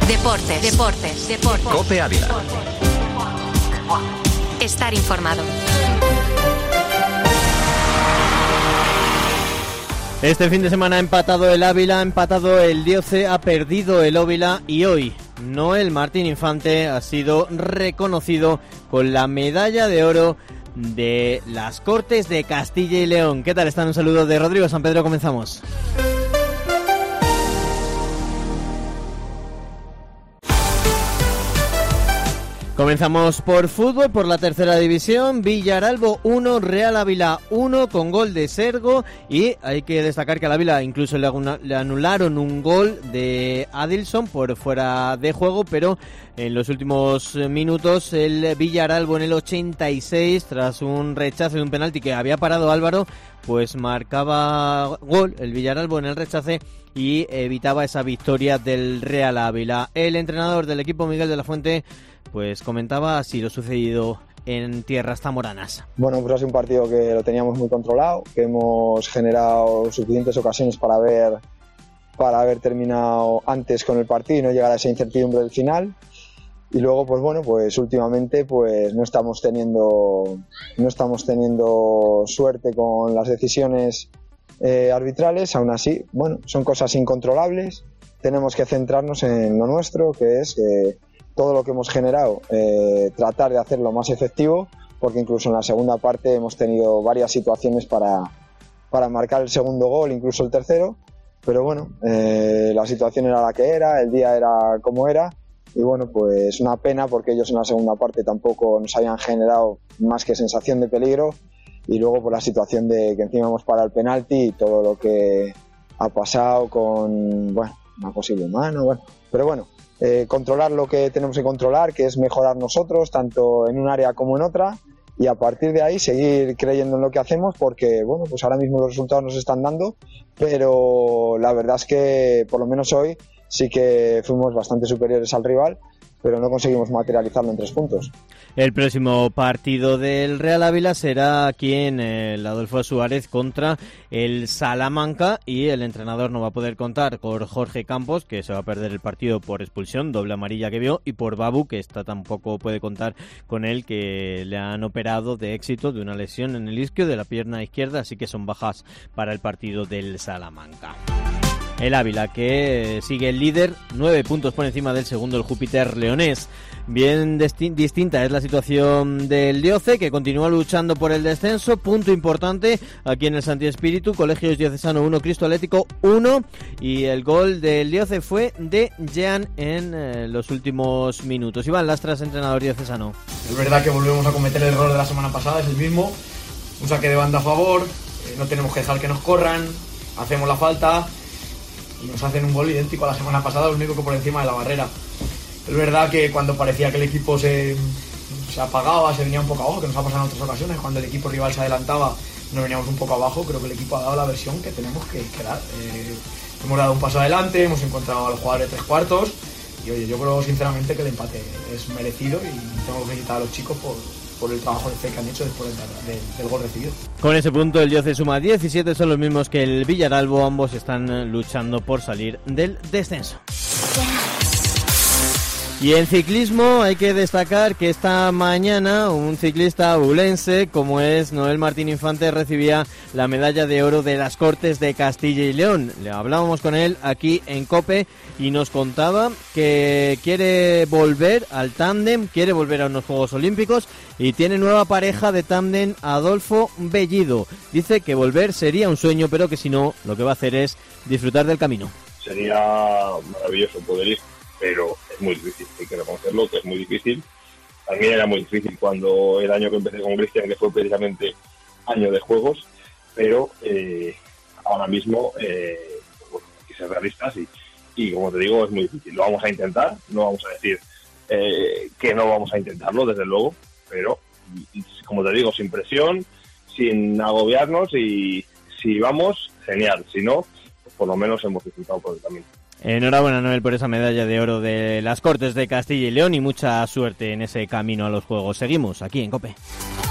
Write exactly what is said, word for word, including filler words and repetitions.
Deportes, deportes, deportes. COPE Ávila. Estar informado. Este fin de semana ha empatado el Ávila, ha empatado el Dioce, ha perdido el Óvila y hoy Noel Martín Infante ha sido reconocido con la medalla de oro de las Cortes de Castilla y León. ¿Qué tal están? Un saludo de Rodrigo San Pedro, comenzamos. Comenzamos por fútbol, por la tercera división. Villaralbo uno, Real Ávila uno, con gol de Sergo. Y hay que destacar que al Ávila incluso le, le anularon un gol de Adilson por fuera de juego, pero en los últimos minutos el Villaralbo en el ochenta y seis, tras un rechazo de un penalti que había parado Álvaro, pues marcaba gol el Villaralbo en el rechace y evitaba esa victoria del Real Ávila. El entrenador del equipo, Miguel de la Fuente, pues comentaba así lo sucedido en tierras zamoranas. Bueno, pues ha sido un partido que lo teníamos muy controlado, que hemos generado suficientes ocasiones para haber, para haber terminado antes con el partido y no llegar a esa incertidumbre del final. Y luego, pues bueno, pues últimamente pues no estamos teniendo, no estamos teniendo suerte con las decisiones eh, arbitrales. Aún así, bueno, son cosas incontrolables. Tenemos que centrarnos en lo nuestro, que es eh, todo lo que hemos generado, eh, tratar de hacerlo más efectivo, porque incluso en la segunda parte hemos tenido varias situaciones para, para marcar el segundo gol, incluso el tercero, pero bueno, eh, la situación era la que era, el día era como era, y bueno, pues una pena porque ellos en la segunda parte tampoco nos habían generado más que sensación de peligro, y luego por la situación de que encima hemos parado el penalti y todo lo que ha pasado con, bueno, una posible mano, bueno, pero bueno, Eh, controlar lo que tenemos que controlar, que es mejorar nosotros, tanto en un área como en otra, y a partir de ahí seguir creyendo en lo que hacemos, porque bueno, pues ahora mismo los resultados nos están dando, pero la verdad es que por lo menos hoy sí que fuimos bastante superiores al rival, pero no conseguimos materializarlo en tres puntos. El próximo partido del Real Ávila será aquí en el Adolfo Suárez contra el Salamanca, y el entrenador no va a poder contar con Jorge Campos, que se va a perder el partido por expulsión, doble amarilla que vio, y por Babu, que esta tampoco puede contar con él, que le han operado de éxito de una lesión en el isquio de la pierna izquierda, así que son bajas para el partido del Salamanca. El Ávila, que sigue el líder, nueve puntos por encima del segundo, el Júpiter leonés. Bien desti- distinta es la situación del Dioce, que continúa luchando por el descenso. Punto importante aquí en el Santi Espíritu, Colegios Diocesano uno, Cristo Atlético uno. Y el gol del Dioce fue de Jean en eh, los últimos minutos. Iván Lastras, entrenador diocesano. Es verdad que volvemos a cometer el error de la semana pasada, es el mismo. Un saque de banda a favor, eh, no tenemos que dejar que nos corran, hacemos la falta y nos hacen un gol idéntico a la semana pasada, lo único que por encima de la barrera. Es verdad que cuando parecía que el equipo se, se apagaba, se venía un poco abajo, que nos ha pasado en otras ocasiones, cuando el equipo rival se adelantaba, nos veníamos un poco abajo. Creo que el equipo ha dado la versión que tenemos que, que dar. Eh, hemos dado un paso adelante, hemos encontrado a los jugadores de tres cuartos, y oye, yo creo sinceramente que el empate es merecido y tengo que felicitar a los chicos por, por el trabajo de fe que han hecho después del, del, del gol recibido. Con ese punto el Dioce suma diecisiete, son los mismos que el Villaralbo, ambos están luchando por salir del descenso. Y en ciclismo hay que destacar que esta mañana un ciclista abulense como es Noel Martín Infante recibía la medalla de oro de las Cortes de Castilla y León. Le hablábamos con él aquí en COPE y nos contaba que quiere volver al tándem, quiere volver a unos Juegos Olímpicos y tiene nueva pareja de tándem, Adolfo Bellido. Dice que volver sería un sueño, pero que si no, lo que va a hacer es disfrutar del camino. Sería maravilloso poder ir, pero es muy difícil, hay que reconocerlo, que es muy difícil. También era muy difícil cuando el año que empecé con Cristian, que fue precisamente año de juegos, pero eh, ahora mismo eh, bueno, hay que ser realistas y, y como te digo, es muy difícil. Lo vamos a intentar, no vamos a decir eh, que no vamos a intentarlo, desde luego, pero como te digo, sin presión, sin agobiarnos, y si vamos, genial, si no, pues por lo menos hemos disfrutado por el camino. Enhorabuena, Noel, por esa medalla de oro de las Cortes de Castilla y León y mucha suerte en ese camino a los Juegos. Seguimos aquí en COPE.